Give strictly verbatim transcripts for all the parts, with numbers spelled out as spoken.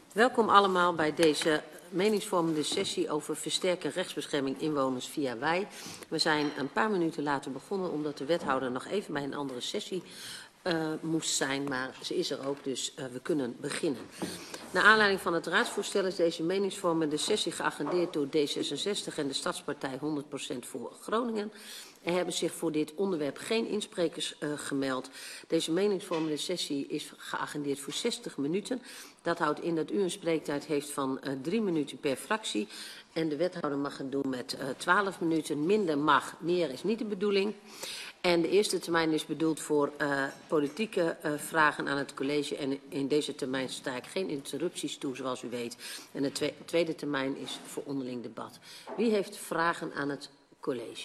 Welkom allemaal bij deze meningsvormende sessie over versterken rechtsbescherming inwoners via wij. We zijn een paar minuten later begonnen omdat de wethouder nog even bij een andere sessie uh, moest zijn, maar ze is er ook, dus uh, we kunnen beginnen. Naar aanleiding van het raadsvoorstel is deze meningsvormende sessie geagendeerd door D zesenzestig en de Stadspartij honderd procent voor Groningen. Er hebben zich voor dit onderwerp geen insprekers uh, gemeld. Deze meningsvormende sessie is geagendeerd voor zestig minuten. Dat houdt in dat u een spreektijd heeft van uh, drie minuten per fractie. En de wethouder mag het doen met uh, twaalf minuten. Minder mag, meer is niet de bedoeling. En de eerste termijn is bedoeld voor uh, politieke uh, vragen aan het college. En in deze termijn sta ik geen interrupties toe, zoals u weet. En de twe tweede termijn is voor onderling debat. Wie heeft vragen aan het college?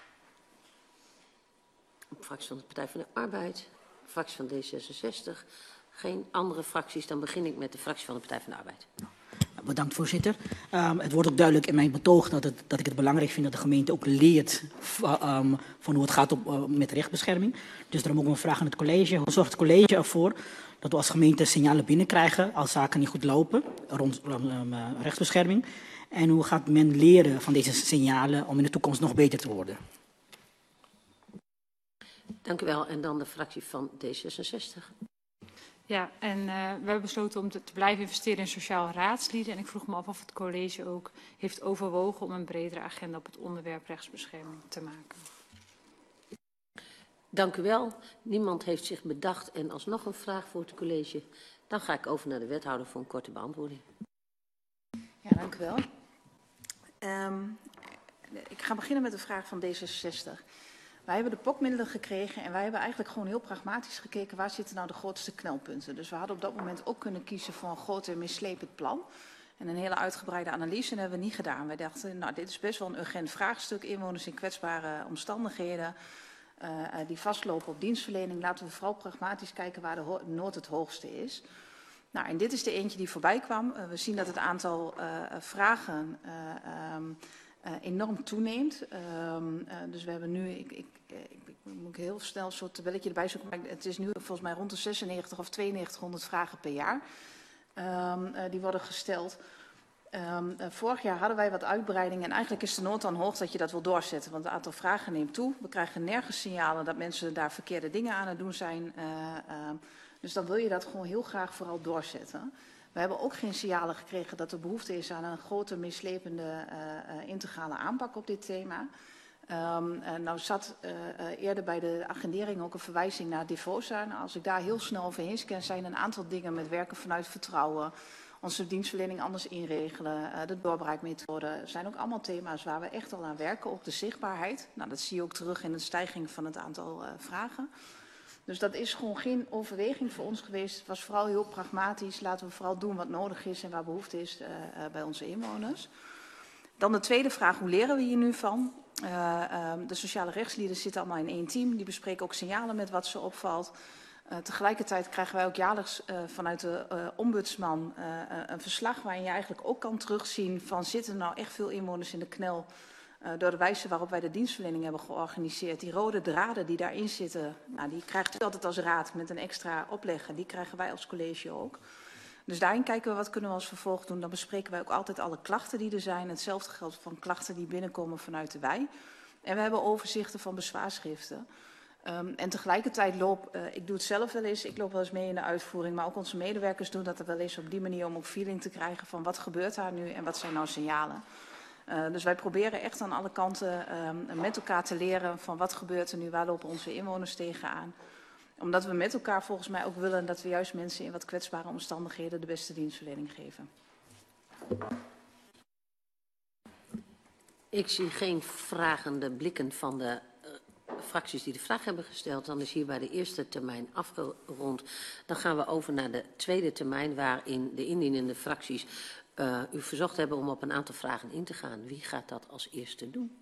Fractie van de Partij van de Arbeid, fractie van D zesenzestig. Geen andere fracties, dan begin ik met de fractie van de Partij van de Arbeid. Bedankt, voorzitter. Um, het wordt ook duidelijk in mijn betoog dat, het, dat ik het belangrijk vind dat de gemeente ook leert um, van hoe het gaat op, uh, met rechtsbescherming. Dus daarom ook een vraag aan het college. Hoe zorgt het college ervoor dat we als gemeente signalen binnenkrijgen als zaken niet goed lopen rond um, uh, rechtsbescherming? En hoe gaat men leren van deze signalen om in de toekomst nog beter te worden? Dank u wel. En dan de fractie van D zesenzestig. Ja, en uh, we hebben besloten om te, te blijven investeren in sociaal raadslieden. En ik vroeg me af of het college ook heeft overwogen om een bredere agenda op het onderwerp rechtsbescherming te maken. Dank u wel. Niemand heeft zich bedacht en alsnog een vraag voor het college. Dan ga ik over naar de wethouder voor een korte beantwoording. Ja, dank u wel. Um, ik ga beginnen met de vraag van D zesenzestig. Wij hebben de P O C-middelen gekregen en wij hebben eigenlijk gewoon heel pragmatisch gekeken waar zitten nou de grootste knelpunten. Dus we hadden op dat moment ook kunnen kiezen voor een groot en mislepend plan. En een hele uitgebreide analyse en dat hebben we niet gedaan. Wij dachten, nou dit is best wel een urgent vraagstuk, inwoners in kwetsbare omstandigheden uh, die vastlopen op dienstverlening. Laten we vooral pragmatisch kijken waar de nood het hoogste is. Nou, en dit is de eentje die voorbij kwam. Uh, we zien dat het aantal uh, vragen uh, um, Uh, enorm toeneemt. Uh, uh, dus we hebben nu, ik, ik, ik, ik moet heel snel een soort tabelletje erbij zoeken, maar het is nu volgens mij rond de zesennegentig of tweeënnegentighonderd vragen per jaar. Uh, uh, die worden gesteld. Uh, uh, vorig jaar hadden wij wat uitbreiding en eigenlijk is de nood dan hoog dat je dat wil doorzetten, want het aantal vragen neemt toe. We krijgen nergens signalen dat mensen daar verkeerde dingen aan het doen zijn. Uh, uh, dus dan wil je dat gewoon heel graag vooral doorzetten. We hebben ook geen signalen gekregen dat er behoefte is aan een grote, mislepende uh, uh, integrale aanpak op dit thema. Um, uh, nou zat uh, uh, eerder bij de agendering ook een verwijzing naar Devosa. Nou, als ik daar heel snel overheen scan, zijn een aantal dingen met werken vanuit vertrouwen, onze dienstverlening anders inregelen, uh, de doorbraakmethode. zijn ook allemaal thema's waar we echt al aan werken, ook de zichtbaarheid. Nou, dat zie je ook terug in de stijging van het aantal uh, vragen. Dus dat is gewoon geen overweging voor ons geweest. Het was vooral heel pragmatisch. Laten we vooral doen wat nodig is en waar behoefte is uh, uh, bij onze inwoners. Dan de tweede vraag, hoe leren we hier nu van? Uh, uh, de sociale rechtslieden zitten allemaal in één team. Die bespreken ook signalen met wat ze opvalt. Uh, tegelijkertijd krijgen wij ook jaarlijks uh, vanuit de uh, ombudsman uh, uh, een verslag waarin je eigenlijk ook kan terugzien van zitten er nou echt veel inwoners in de knel. Uh, door de wijze waarop wij de dienstverlening hebben georganiseerd. Die rode draden die daarin zitten, nou, die krijgt u altijd als raad met een extra oplegger. Die krijgen wij als college ook. Dus daarin kijken we wat kunnen we als vervolg doen. Dan bespreken wij ook altijd alle klachten die er zijn. Hetzelfde geldt van klachten die binnenkomen vanuit de wij. En we hebben overzichten van bezwaarschriften. Um, en tegelijkertijd loop, uh, ik doe het zelf wel eens, ik loop wel eens mee in de uitvoering. Maar ook onze medewerkers doen dat er wel eens op die manier om ook feeling te krijgen van wat gebeurt daar nu en wat zijn nou signalen. Uh, dus wij proberen echt aan alle kanten uh, met elkaar te leren van wat gebeurt er nu, waar lopen onze inwoners tegenaan. Omdat we met elkaar volgens mij ook willen dat we juist mensen in wat kwetsbare omstandigheden de beste dienstverlening geven. Ik zie geen vragende blikken van de uh, fracties die de vraag hebben gesteld. Dan is hierbij de eerste termijn afgerond. Dan gaan we over naar de tweede termijn waarin de indienende fracties Uh, u verzocht hebben om op een aantal vragen in te gaan. Wie gaat dat als eerste doen?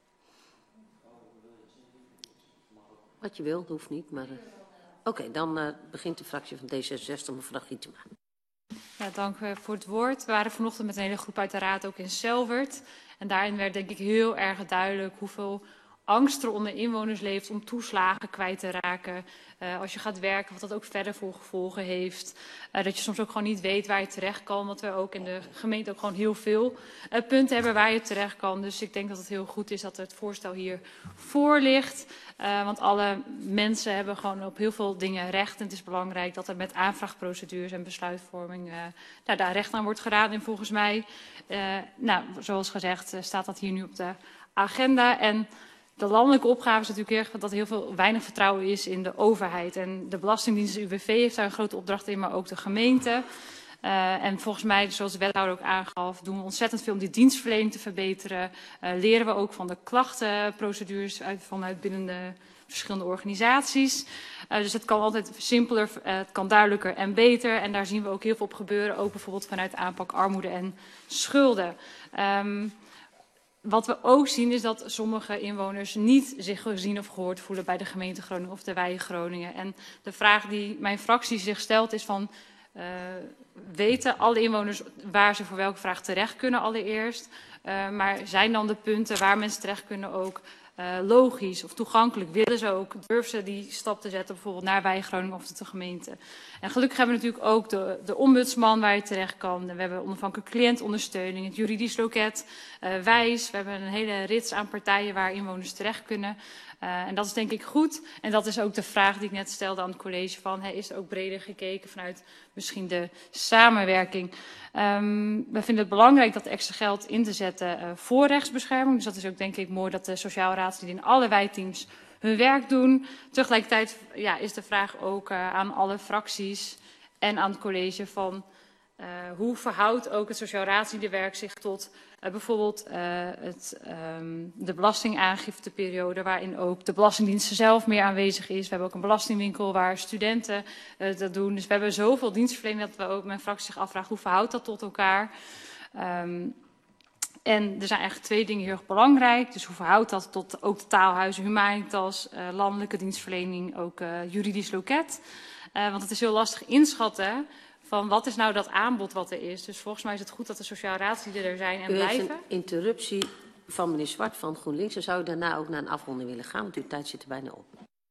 Wat je wil, dat hoeft niet. Maar uh, Oké, okay, dan uh, begint de fractie van D zesenzestig, mevrouw Gietema. Ja, dank u voor het woord. We waren vanochtend met een hele groep uit de raad ook in Selwert. En daarin werd denk ik heel erg duidelijk hoeveel angst er onder inwoners leeft om toeslagen kwijt te raken. Uh, als je gaat werken, wat dat ook verder voor gevolgen heeft. Uh, dat je soms ook gewoon niet weet waar je terecht kan. Want we ook in de gemeente ook gewoon heel veel uh, punten hebben waar je terecht kan. Dus ik denk dat het heel goed is dat het voorstel hier voor ligt. Uh, want alle mensen hebben gewoon op heel veel dingen recht. En het is belangrijk dat er met aanvraagprocedures en besluitvorming uh, nou, daar recht aan wordt gedaan. En volgens mij, uh, nou, zoals gezegd, uh, staat dat hier nu op de agenda. En de landelijke opgave is natuurlijk erg dat er heel veel weinig vertrouwen is in de overheid. En de Belastingdienst, de U W V, heeft daar een grote opdracht in, maar ook de gemeente. Uh, en volgens mij, zoals de wethouder ook aangaf, doen we ontzettend veel om die dienstverlening te verbeteren. Uh, leren we ook van de klachtenprocedures uit, vanuit binnen de verschillende organisaties. Uh, dus het kan altijd simpeler, uh, het kan duidelijker en beter. En daar zien we ook heel veel op gebeuren, ook bijvoorbeeld vanuit aanpak armoede en schulden. Um, Wat we ook zien is dat sommige inwoners niet zich gezien of gehoord voelen bij de gemeente Groningen of de wijk Groningen. En de vraag die mijn fractie zich stelt is van, uh, weten alle inwoners waar ze voor welke vraag terecht kunnen allereerst? Uh, maar zijn dan de punten waar mensen terecht kunnen ook uh, logisch of toegankelijk? Willen ze ook, durven ze die stap te zetten bijvoorbeeld naar wijk Groningen of de gemeente? En gelukkig hebben we natuurlijk ook de, de ombudsman waar je terecht kan. We hebben onafhankelijke cliëntondersteuning, het juridisch loket, uh, wijs. We hebben een hele rits aan partijen waar inwoners terecht kunnen. Uh, en dat is denk ik goed. En dat is ook de vraag die ik net stelde aan het college van, he, is er ook breder gekeken vanuit misschien de samenwerking. Um, we vinden het belangrijk dat extra geld in te zetten uh, voor rechtsbescherming. Dus dat is ook denk ik mooi dat de sociaal raadsleden in alle wijkteams hun werk doen. Tegelijkertijd ja, is de vraag ook uh, aan alle fracties en aan het college van uh, hoe verhoudt ook het sociaal raadsliedenwerk zich tot uh, bijvoorbeeld uh, het, um, de belastingaangifteperiode waarin ook de Belastingdienst zelf meer aanwezig is. We hebben ook een belastingwinkel waar studenten uh, dat doen. Dus we hebben zoveel dienstverlening dat we ook mijn fractie zich afvragen hoe verhoudt dat tot elkaar. Um, En er zijn eigenlijk twee dingen heel erg belangrijk. Dus hoe verhoudt dat tot ook de taalhuizen, Humanitas, uh, landelijke dienstverlening, ook uh, juridisch loket. Uh, want het is heel lastig inschatten van wat is nou dat aanbod wat er is. Dus volgens mij is het goed dat de sociaal raadslieden er zijn en u blijven. U heeft een interruptie van meneer Zwart van GroenLinks. Dan zou u daarna ook naar een afronding willen gaan, want uw tijd zit er bijna op.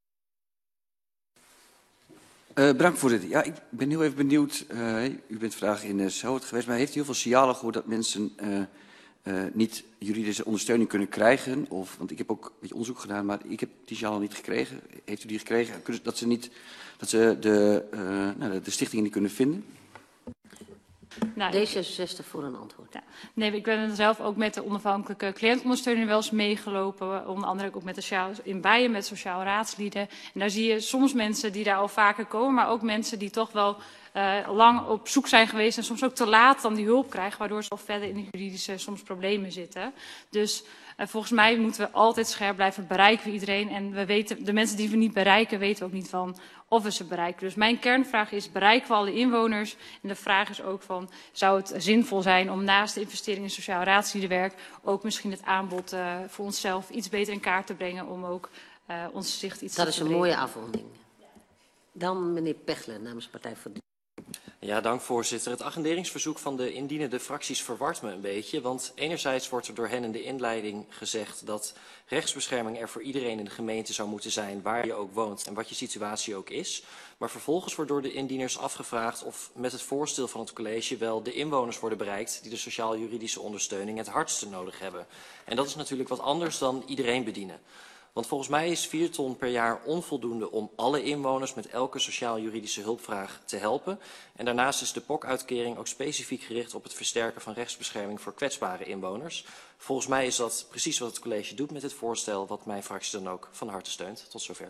Uh, bedankt voorzitter. Ja, ik ben heel even benieuwd. Uh, u bent vandaag in uh, Zout geweest, maar heeft u heel veel signalen gehoord dat mensen Uh, Uh, niet juridische ondersteuning kunnen krijgen? Of, want ik heb ook een beetje onderzoek gedaan, maar ik heb die signalen niet gekregen. Heeft u die gekregen? Dat ze, niet, dat ze de, uh, nou, de stichtingen niet kunnen vinden? Nou, D zesenzestig voor een antwoord. Ja. Nee, ik ben zelf ook met de onafhankelijke cliëntondersteuning wel eens meegelopen. Onder andere ook met de sociaal, in bijen met sociaal raadslieden. En daar zie je soms mensen die daar al vaker komen, maar ook mensen die toch wel uh, lang op zoek zijn geweest en soms ook te laat dan die hulp krijgen, waardoor ze al verder in de juridische soms problemen zitten. Dus uh, volgens mij moeten we altijd scherp blijven, bereiken we iedereen. En we weten, de mensen die we niet bereiken, weten we ook niet van of we ze bereiken. Dus mijn kernvraag is, bereiken we alle inwoners? En de vraag is ook van, zou het zinvol zijn om naast de investering in sociaal raadsliedenwerk ook misschien het aanbod uh, voor onszelf iets beter in kaart te brengen om ook uh, ons zicht iets Dat te is een mooie afronding. Dan meneer Pechler namens de Partij voor de... Ja, dank voorzitter. Het agenderingsverzoek van de indienende fracties verwart me een beetje. Want enerzijds wordt er door hen in de inleiding gezegd dat rechtsbescherming er voor iedereen in de gemeente zou moeten zijn, waar je ook woont en wat je situatie ook is. Maar vervolgens wordt door de indieners afgevraagd of met het voorstel van het college wel de inwoners worden bereikt die de sociaal-juridische ondersteuning het hardste nodig hebben. En dat is natuurlijk wat anders dan iedereen bedienen. Want volgens mij is vier ton per jaar onvoldoende om alle inwoners met elke sociaal-juridische hulpvraag te helpen. En daarnaast is de P O K-uitkering ook specifiek gericht op het versterken van rechtsbescherming voor kwetsbare inwoners. Volgens mij is dat precies wat het college doet met het voorstel, wat mijn fractie dan ook van harte steunt. Tot zover.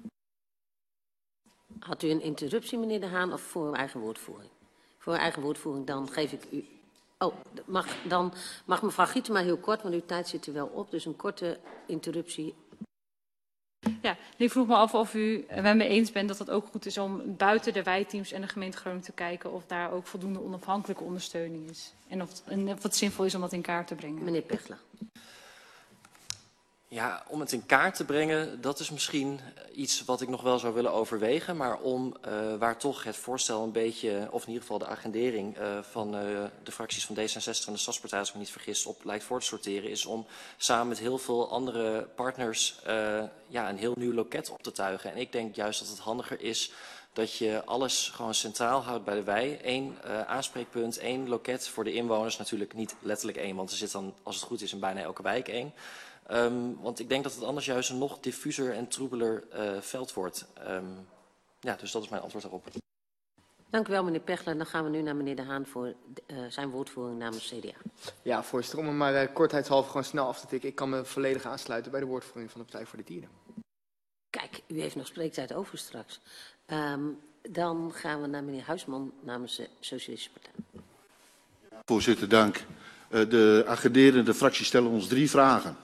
Had u een interruptie, meneer De Haan, of voor uw eigen woordvoering? Voor uw eigen woordvoering, dan geef ik u... Oh, mag, dan mag mevrouw Gietema heel kort, want uw tijd zit er wel op. Dus een korte interruptie. Ja, ik vroeg me af of u het met me eens bent dat het ook goed is om buiten de wijkteams en de gemeente Groningen te kijken of daar ook voldoende onafhankelijke ondersteuning is. En of, en of het zinvol is om dat in kaart te brengen. Meneer Pechler. Ja, om het in kaart te brengen, dat is misschien iets wat ik nog wel zou willen overwegen. Maar om uh, waar toch het voorstel een beetje, of in ieder geval de agendering uh, van uh, de fracties van D zesenzestig en de Stadspartij, als ik me niet vergis, op lijkt voor te sorteren, is om samen met heel veel andere partners uh, ja, een heel nieuw loket op te tuigen. En ik denk juist dat het handiger is dat je alles gewoon centraal houdt bij de wei. Eén uh, aanspreekpunt, één loket voor de inwoners. Natuurlijk niet letterlijk één, want er zit dan, als het goed is, in bijna elke wijk één. Um, want ik denk dat het anders juist een nog diffuser en troebeler uh, veld wordt. Um, ja, dus dat is mijn antwoord daarop. Dank u wel, meneer Pechler. Dan gaan we nu naar meneer De Haan voor uh, zijn woordvoering namens C D A. Ja, voorzitter, om er maar uh, kortheidshalve gewoon snel af te tikken. Ik kan me volledig aansluiten bij de woordvoering van de Partij voor de Dieren. Kijk, u heeft nog spreektijd over straks. Um, dan gaan we naar meneer Huisman namens de Socialistische Partij. Voorzitter, dank. Uh, de agenderende fracties stellen ons drie vragen.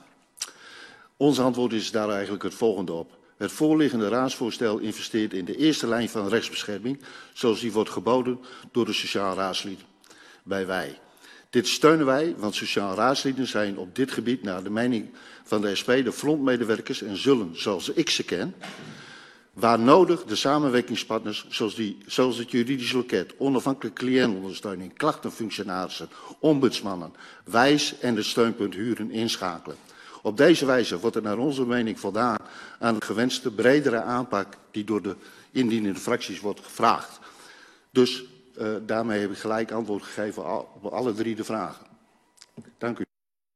Ons antwoord is daar eigenlijk het volgende op. Het voorliggende raadsvoorstel investeert in de eerste lijn van rechtsbescherming, zoals die wordt geboden door de sociaal raadslieden bij wij. Dit steunen wij, want sociaal raadslieden zijn op dit gebied naar de mening van de S P de frontmedewerkers en zullen, zoals ik ze ken, waar nodig de samenwerkingspartners, zoals, die, zoals het juridisch loket, onafhankelijke cliëntondersteuning, klachtenfunctionarissen, ombudsmannen, wijs en het steunpunt huren inschakelen. Op deze wijze wordt er naar onze mening voldaan aan de gewenste bredere aanpak die door de indienende fracties wordt gevraagd. Dus uh, daarmee heb ik gelijk antwoord gegeven op alle drie de vragen. Dank u.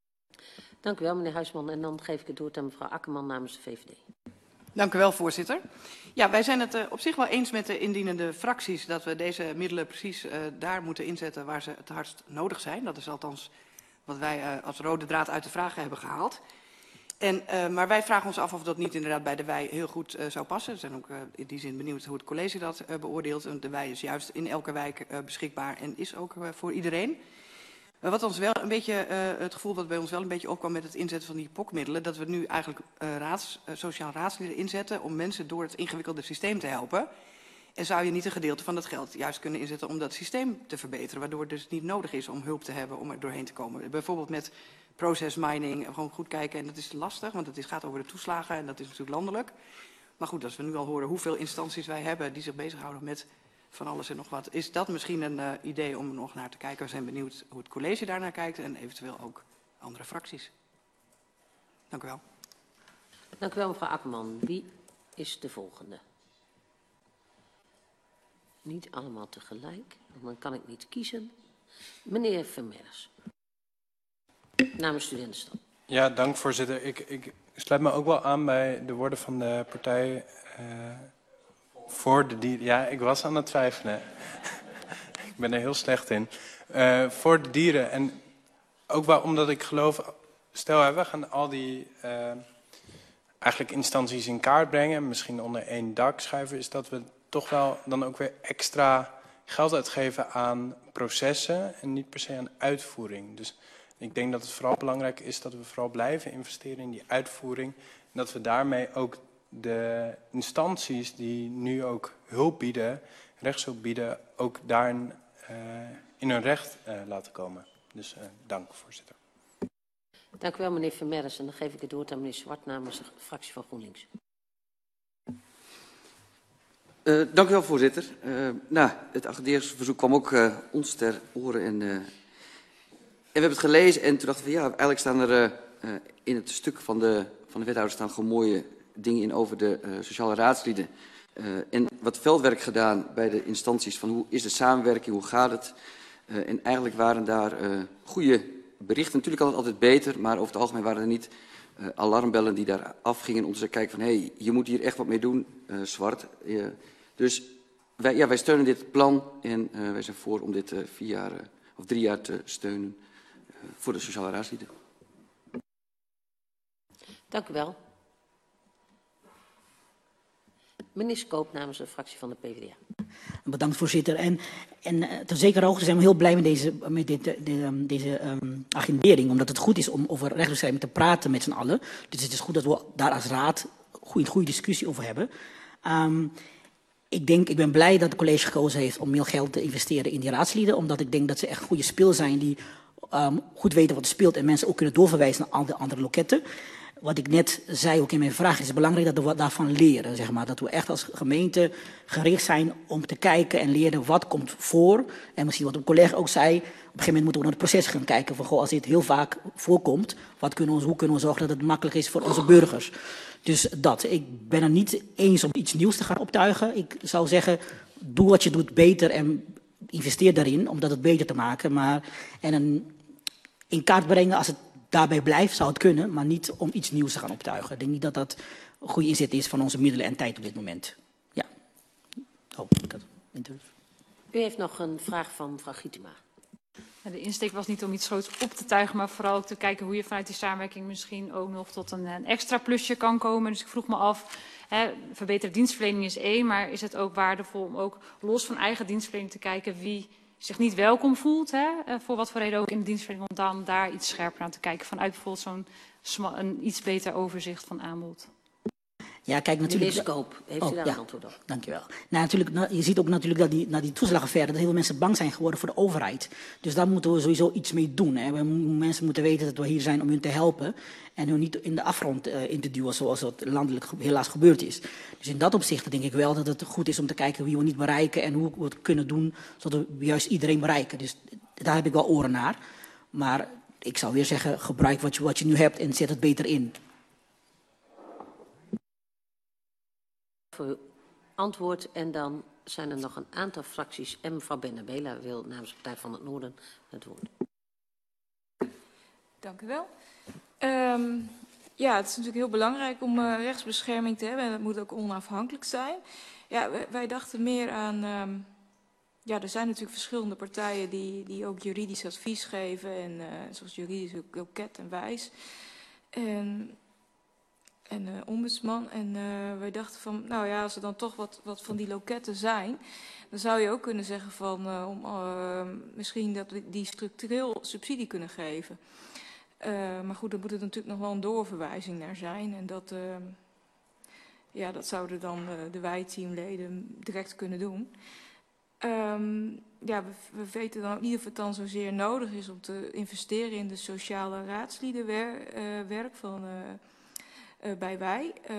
Dank u wel, meneer Huisman. En dan geef ik het woord aan mevrouw Akkerman namens de V V D. Dank u wel, voorzitter. Ja, wij zijn het uh, op zich wel eens met de indienende fracties dat we deze middelen precies uh, daar moeten inzetten waar ze het hardst nodig zijn. Dat is althans wat wij uh, als rode draad uit de vragen hebben gehaald. En, uh, maar wij vragen ons af of dat niet inderdaad bij de wei heel goed uh, zou passen. We zijn ook uh, in die zin benieuwd hoe het college dat uh, beoordeelt. En de wei is juist in elke wijk uh, beschikbaar en is ook uh, voor iedereen. Uh, wat ons wel een beetje, uh, het gevoel wat bij ons wel een beetje opkwam met het inzetten van die P O C-middelen, dat we nu eigenlijk uh, raads, uh, sociaal raadsleden inzetten om mensen door het ingewikkelde systeem te helpen. En zou je niet een gedeelte van dat geld juist kunnen inzetten om dat systeem te verbeteren, waardoor het dus niet nodig is om hulp te hebben om er doorheen te komen. Bijvoorbeeld met process mining, gewoon goed kijken. En dat is lastig, want het gaat over de toeslagen en dat is natuurlijk landelijk. Maar goed, als we nu al horen hoeveel instanties wij hebben die zich bezighouden met van alles en nog wat, is dat misschien een uh, idee om er nog naar te kijken. We zijn benieuwd hoe het college daarnaar kijkt en eventueel ook andere fracties. Dank u wel. Dank u wel, mevrouw Akkerman. Wie is de volgende? Niet allemaal tegelijk, want dan kan ik niet kiezen. Meneer Vermeers, namens Studentenstad. Ja, dank voorzitter. Ik, ik sluit me ook wel aan bij de woorden van de partij uh, voor de dieren. Ja, ik was aan het twijfelen. Ik ben er heel slecht in. Uh, voor de dieren. En ook wel omdat ik geloof, stel we gaan al die uh, eigenlijk instanties in kaart brengen, misschien onder één dak schuiven, is dat we toch wel dan ook weer extra geld uitgeven aan processen en niet per se aan uitvoering. Dus ik denk dat het vooral belangrijk is dat we vooral blijven investeren in die uitvoering. En dat we daarmee ook de instanties die nu ook hulp bieden, rechtshulp bieden, ook daarin uh, in hun recht uh, laten komen. Dus uh, dank, voorzitter. Dank u wel, meneer Vermeers. En dan geef ik het woord aan meneer Zwart namens de fractie van GroenLinks. Uh, dank u wel, voorzitter. Uh, nou, het agenderingsverzoek kwam ook uh, ons ter oren en, uh, en we hebben het gelezen en toen dachten we, ja, eigenlijk staan er uh, uh, in het stuk van de, van de wethouder staan gewoon mooie dingen in over de uh, sociale raadslieden. Uh, en wat veldwerk gedaan bij de instanties van hoe is de samenwerking, hoe gaat het. Uh, en eigenlijk waren daar uh, goede berichten. Natuurlijk kan het altijd beter, maar over het algemeen waren er niet uh, alarmbellen die daar afgingen om te kijken van hé, hey, je moet hier echt wat mee doen, uh, Zwart. Uh, dus wij, ja, wij steunen dit plan en uh, wij zijn voor om dit uh, vier jaar uh, of drie jaar te steunen uh, voor de sociale raadslieden. Dank u wel. Meneer Skoop namens de fractie van de P v d A. Bedankt, voorzitter. En, en uh, ter zekere hoogte zijn we heel blij met deze, met dit, de, de, deze um, agendering, omdat het goed is om over rechtsbescherming te praten met z'n allen. Dus het is goed dat we daar als raad een goede discussie over hebben. Um, ik, denk, ik ben blij dat het college gekozen heeft om meer geld te investeren in die raadslieden, omdat ik denk dat ze echt goede speel zijn die um, goed weten wat er speelt en mensen ook kunnen doorverwijzen naar al de andere loketten. wat ik net zei ook in mijn vraag, is het belangrijk dat we daarvan leren. Zeg maar. Dat we echt als gemeente gericht zijn om te kijken en leren wat komt voor. En misschien wat een collega ook zei, op een gegeven moment moeten we naar het proces gaan kijken. Van, goh, als dit heel vaak voorkomt, wat kunnen we, hoe kunnen we zorgen dat het makkelijk is voor onze burgers. Dus dat, ik ben er niet eens om iets nieuws te gaan optuigen. Ik zou zeggen, doe wat je doet beter en investeer daarin om dat het beter te maken. Maar, en een, in kaart brengen, als het daarbij blijft, zou het kunnen, maar niet om iets nieuws te gaan optuigen. Ik denk niet dat dat een goede inzet is van onze middelen en tijd op dit moment. Ja. Oh, ik had interview. U heeft nog een vraag van mevrouw Gietema. De insteek was niet om iets groots op te tuigen, maar vooral ook te kijken hoe je vanuit die samenwerking misschien ook nog tot een, een extra plusje kan komen. Dus ik vroeg me af, hè, verbeterde dienstverlening is één, maar is het ook waardevol om ook los van eigen dienstverlening te kijken wie zich niet welkom voelt, hè, voor wat voor reden ook in de dienstverlening, om dan daar iets scherper aan te kijken vanuit bijvoorbeeld zo'n een iets beter overzicht van aanbod. Ja, kijk, natuurlijk. Meneer Skoop, heeft u oh, daar ja. een antwoord op? Dankjewel. Nou, natuurlijk, nou, je ziet ook natuurlijk dat die, na die toeslagaffaire, dat heel veel mensen bang zijn geworden voor de overheid. Dus daar moeten we sowieso iets mee doen. Hè. We, mensen moeten weten dat we hier zijn om hun te helpen en hun niet in de afgrond uh, in te duwen zoals dat landelijk helaas gebeurd is. Dus in dat opzicht denk ik wel dat het goed is om te kijken wie we niet bereiken en hoe we het kunnen doen, zodat we juist iedereen bereiken. Dus daar heb ik wel oren naar. Maar ik zou weer zeggen, gebruik wat je, wat je nu hebt en zet het beter in. Voor uw antwoord. En dan zijn er nog een aantal fracties. En mevrouw Bennabela wil namens de Partij van het Noorden het woord. Dank u wel. Um, ja, het is natuurlijk heel belangrijk om uh, rechtsbescherming te hebben. En dat moet ook onafhankelijk zijn. Ja, wij, wij dachten meer aan... Um, ja, er zijn natuurlijk verschillende partijen die, die ook juridisch advies geven. En, uh, zoals juridisch loket en wijs. En... En uh, ombudsman. En uh, wij dachten van, nou ja, als er dan toch wat, wat van die loketten zijn, dan zou je ook kunnen zeggen van, uh, om, uh, misschien dat we die structureel subsidie kunnen geven. Uh, maar goed, dan moet er natuurlijk nog wel een doorverwijzing naar zijn. En dat, uh, ja, dat zouden dan uh, de wijteamleden direct kunnen doen. Um, ja, we, we weten dan ook niet of het dan zozeer nodig is om te investeren in de sociale raadsliedenwerk uh, van... Uh, Uh, bij wij. Uh,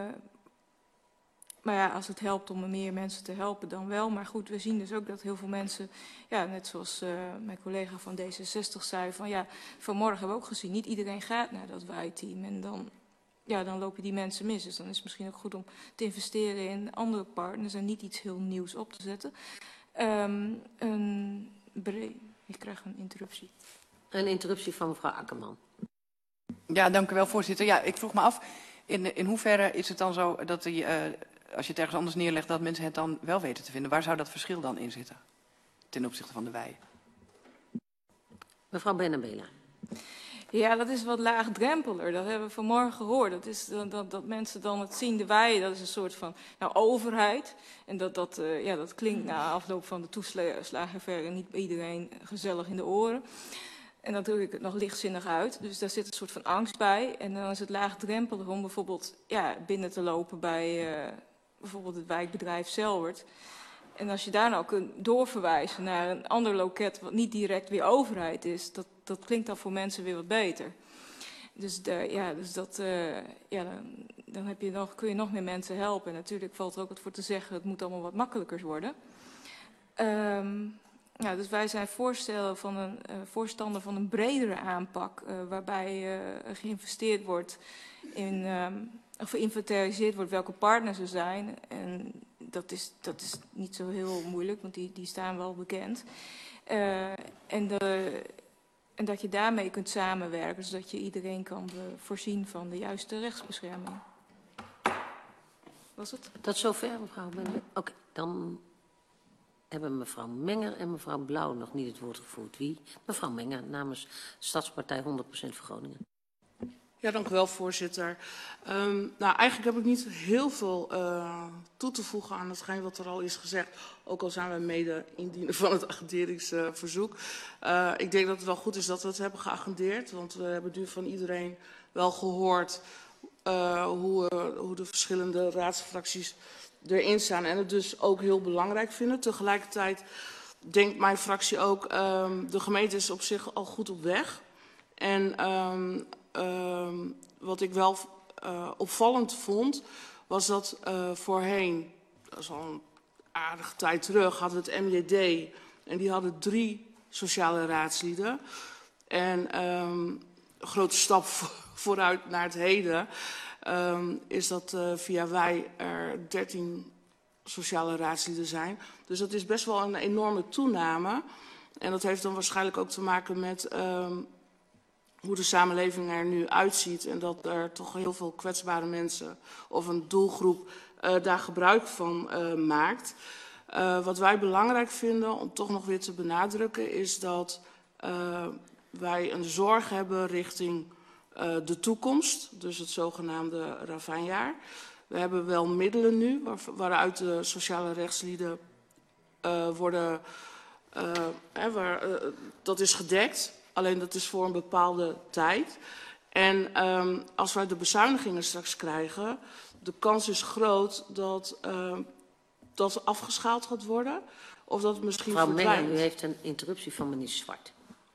maar ja, als het helpt om meer mensen te helpen, dan wel. Maar goed, we zien dus ook dat heel veel mensen, ja, net zoals uh, mijn collega van D zesenzestig zei, van ja, vanmorgen hebben we ook gezien, niet iedereen gaat naar dat wijteam. En dan, ja, dan lopen die mensen mis. Dus dan is het misschien ook goed om te investeren in andere partners en niet iets heel nieuws op te zetten. Um, een bre- Ik krijg een interruptie. Een interruptie van mevrouw Akkerman. Ja, dank u wel, voorzitter. Ja, ik vroeg me af, in, in hoeverre is het dan zo dat die, uh, als je het ergens anders neerlegt, dat mensen het dan wel weten te vinden? Waar zou dat verschil dan in zitten ten opzichte van de wij? Mevrouw Bennabela. Ja, dat is wat laagdrempeler. Dat hebben we vanmorgen gehoord. Dat is dat, dat, dat mensen dan het zien, de wij, dat is een soort van nou, overheid. En dat, dat, uh, ja, dat klinkt na afloop van de toeslagenaffaire niet bij iedereen gezellig in de oren. En dan druk ik het nog lichtzinnig uit. Dus daar zit een soort van angst bij. En dan is het laagdrempelig om bijvoorbeeld ja, binnen te lopen bij uh, bijvoorbeeld het wijkbedrijf Selwert. En als je daar nou kunt doorverwijzen naar een ander loket wat niet direct weer overheid is, dat, dat klinkt dan voor mensen weer wat beter. Dus, de, ja, dus dat, uh, ja, dan, dan heb je nog, kun je nog meer mensen helpen. En natuurlijk valt er ook wat voor te zeggen, het moet allemaal wat makkelijker worden. Um, Ja, dus wij zijn voorstellen van een, uh, voorstander van een bredere aanpak, uh, waarbij uh, geïnvesteerd wordt in, um, of geïnventariseerd wordt welke partners er zijn. En dat is, dat is niet zo heel moeilijk, want die, die staan wel bekend. Uh, en, de, en dat je daarmee kunt samenwerken, zodat je iedereen kan voorzien van de juiste rechtsbescherming. Was het? Tot zover, mevrouw Bennabela. Oké, okay, dan hebben mevrouw Menger en mevrouw Blauw nog niet het woord gevoerd. Wie? Mevrouw Menger namens Stadspartij honderd procent voor Groningen. Ja, dank u wel, voorzitter. Um, nou, eigenlijk heb ik niet heel veel uh, toe te voegen aan hetgeen wat er al is gezegd. Ook al zijn wij mede indiener van het agenderingsverzoek. Uh, ik denk dat het wel goed is dat we het hebben geagendeerd. Want we hebben nu van iedereen wel gehoord uh, hoe, uh, hoe de verschillende raadsfracties erin staan. En het dus ook heel belangrijk vinden. Tegelijkertijd denkt mijn fractie ook, um, de gemeente is op zich al goed op weg. En um, um, wat ik wel uh, opvallend vond, was dat uh, voorheen, dat is al een aardige tijd terug, hadden we het M J D en die hadden drie sociale raadslieden. En um, een grote stap vooruit naar het heden um, is dat uh, via wij er dertien sociale raadslieden zijn. Dus dat is best wel een enorme toename. En dat heeft dan waarschijnlijk ook te maken met um, hoe de samenleving er nu uitziet. En dat er toch heel veel kwetsbare mensen of een doelgroep uh, daar gebruik van uh, maakt. Uh, wat wij belangrijk vinden, om toch nog weer te benadrukken, is dat uh, wij een zorg hebben richting uh, de toekomst. Dus het zogenaamde ravijnjaar. We hebben wel middelen nu, waar, waaruit de sociale rechtslieden uh, worden, uh, hè, waar, uh, dat is gedekt. Alleen dat is voor een bepaalde tijd. En um, als wij de bezuinigingen straks krijgen, de kans is groot dat uh, dat afgeschaald gaat worden. Of dat het misschien Mevrouw verdwijnt. Menger, u heeft een interruptie van meneer Zwart.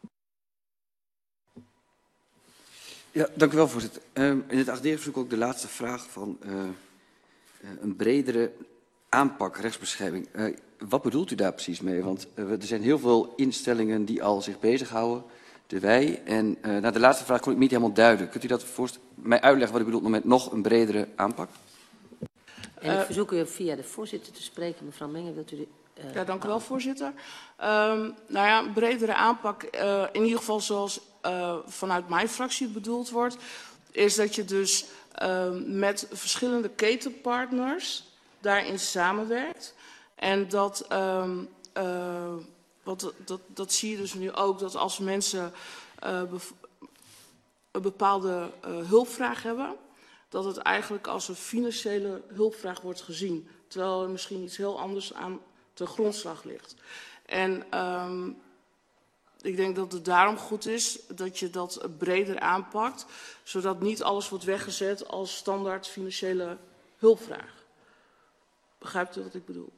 Ja, dank u wel, voorzitter. Uh, in het agenderingsverzoek ook de laatste vraag van uh, uh, een bredere aanpak rechtsbescherming. Uh, wat bedoelt u daar precies mee? Want uh, er zijn heel veel instellingen die al zich bezighouden, de wij. En uh, naar de laatste vraag kon ik niet helemaal duiden. Kunt u dat voorst mij uitleggen wat u bedoelt met nog een bredere aanpak? En ik verzoek u via de voorzitter te spreken. Mevrouw Menger, wilt u... De, uh, ja, dank u wel, voorzitter. Um, nou ja, een bredere aanpak, uh, in ieder geval zoals uh, vanuit mijn fractie het bedoeld wordt, is dat je dus uh, met verschillende ketenpartners daarin samenwerkt. En dat, um, uh, wat, dat, dat zie je dus nu ook, dat als mensen uh, een bepaalde uh, hulpvraag hebben, dat het eigenlijk als een financiële hulpvraag wordt gezien. Terwijl er misschien iets heel anders aan ten grondslag ligt. En um, ik denk dat het daarom goed is dat je dat breder aanpakt, zodat niet alles wordt weggezet als standaard financiële hulpvraag. Begrijpt u wat ik bedoel?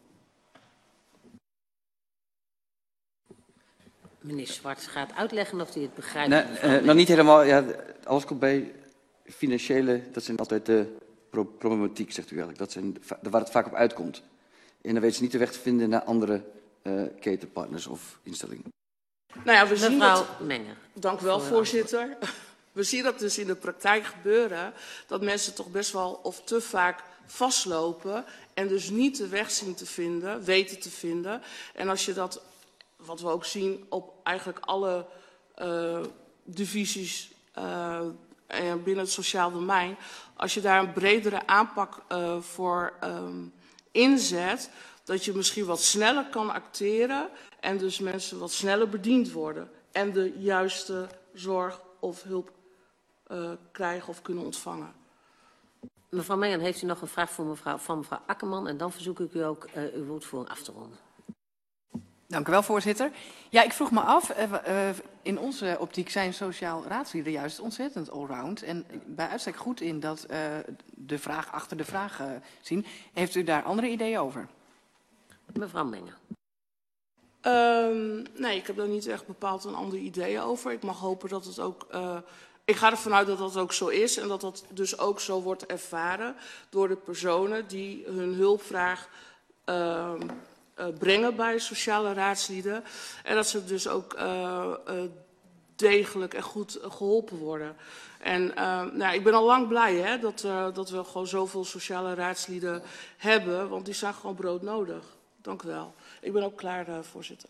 Meneer Zwart gaat uitleggen of u het begrijpt. Nee, uh, nou, niet helemaal. Ja, alles komt bij financiële, dat zijn altijd de pro problematiek, zegt u eigenlijk. Dat zijn de, waar het vaak op uitkomt. En dan weten ze niet de weg te vinden naar andere uh, ketenpartners of instellingen. Nou ja, we zien Mevrouw dat, Menger. dank u wel, voorzitter. We zien dat dus in de praktijk gebeuren, dat mensen toch best wel of te vaak vastlopen en dus niet de weg zien te vinden, weten te vinden. En als je dat, wat we ook zien op eigenlijk alle uh, divisies uh, binnen het sociaal domein, als je daar een bredere aanpak uh, voor um, inzet, dat je misschien wat sneller kan acteren en dus mensen wat sneller bediend worden en de juiste zorg of hulp uh, krijgen of kunnen ontvangen. Mevrouw Menger, heeft u nog een vraag voor mevrouw, van mevrouw Akkerman en dan verzoek ik u ook uh, uw woordvoering af te ronden. Dank u wel, voorzitter. Ja, ik vroeg me af, uh, uh, in onze optiek zijn sociaal raadslieden juist ontzettend allround en bij uitstek goed in dat uh, de vraag achter de vraag uh, zien. Heeft u daar andere ideeën over? Mevrouw Menger. Um, nee, ik heb daar niet echt bepaald een ander idee over. Ik mag hopen dat het ook... Uh, ik ga ervan uit dat dat ook zo is en dat dat dus ook zo wordt ervaren door de personen die hun hulpvraag uh, uh, brengen bij sociale raadslieden. En dat ze dus ook uh, uh, degelijk en goed uh, geholpen worden. En uh, nou, ik ben al lang blij hè, dat, uh, dat we gewoon zoveel sociale raadslieden hebben, want die zijn gewoon broodnodig. Dank u wel. Ik ben ook klaar, uh, voorzitter.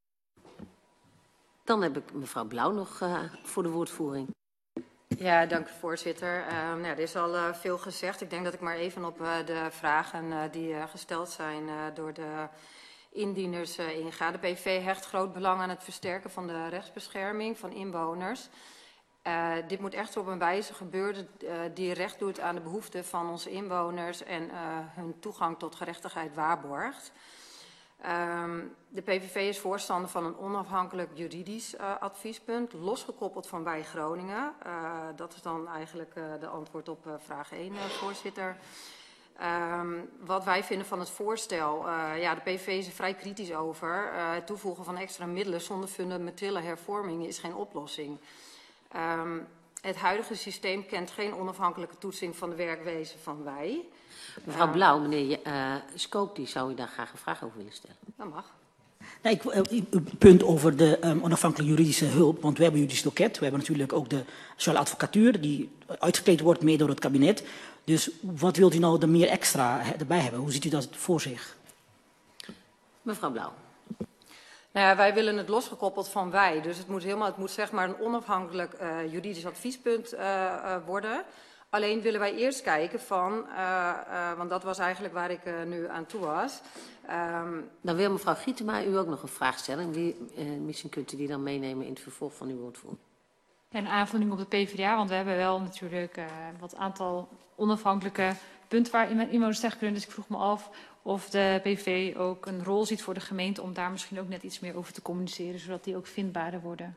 Dan heb ik mevrouw Blauw nog uh, voor de woordvoering. Ja, dank u, voorzitter. Uh, nou, er is al uh, veel gezegd. Ik denk dat ik maar even op uh, de vragen uh, die uh, gesteld zijn uh, door de indieners uh, inga. De P V V hecht groot belang aan het versterken van de rechtsbescherming van inwoners. Uh, dit moet echt op een wijze gebeuren uh, die recht doet aan de behoeften van onze inwoners en uh, hun toegang tot gerechtigheid waarborgt. Um, de P V V is voorstander van een onafhankelijk juridisch uh, adviespunt, losgekoppeld van Wij Groningen. Uh, dat is dan eigenlijk uh, de antwoord op uh, vraag één, uh, voorzitter. Um, wat wij vinden van het voorstel, uh, ja, de P V V is er vrij kritisch over. Uh, het toevoegen van extra middelen zonder fundamentele hervorming is geen oplossing. Um, Het huidige systeem kent geen onafhankelijke toetsing van de werkwijze van wij. Mevrouw Uh, Blauw, meneer uh, Skoop, die zou u daar graag een vraag over willen stellen. Dat mag. Nou, ik, uh, uw punt over de um, onafhankelijke juridische hulp, want we hebben juridisch loket, we hebben natuurlijk ook de sociale advocatuur die uitgekleed wordt mee door het kabinet. Dus wat wilt u nou er meer extra erbij hebben? Hoe ziet u dat voor zich? Mevrouw Blauw. Nou ja, wij willen het losgekoppeld van wij. Dus het moet, helemaal, het moet zeg maar een onafhankelijk uh, juridisch adviespunt uh, uh, worden. Alleen willen wij eerst kijken van, uh, uh, want dat was eigenlijk waar ik uh, nu aan toe was. Um, dan wil mevrouw Gietema u ook nog een vraag stellen. Die, uh, misschien kunt u die dan meenemen in het vervolg van uw woordvoering. Een aanvulling op de P v d A, want we hebben wel natuurlijk uh, wat aantal onafhankelijke punten waar inwoners terecht kunnen. Dus ik vroeg me af of de P V V ook een rol ziet voor de gemeente om daar misschien ook net iets meer over te communiceren, zodat die ook vindbaarder worden.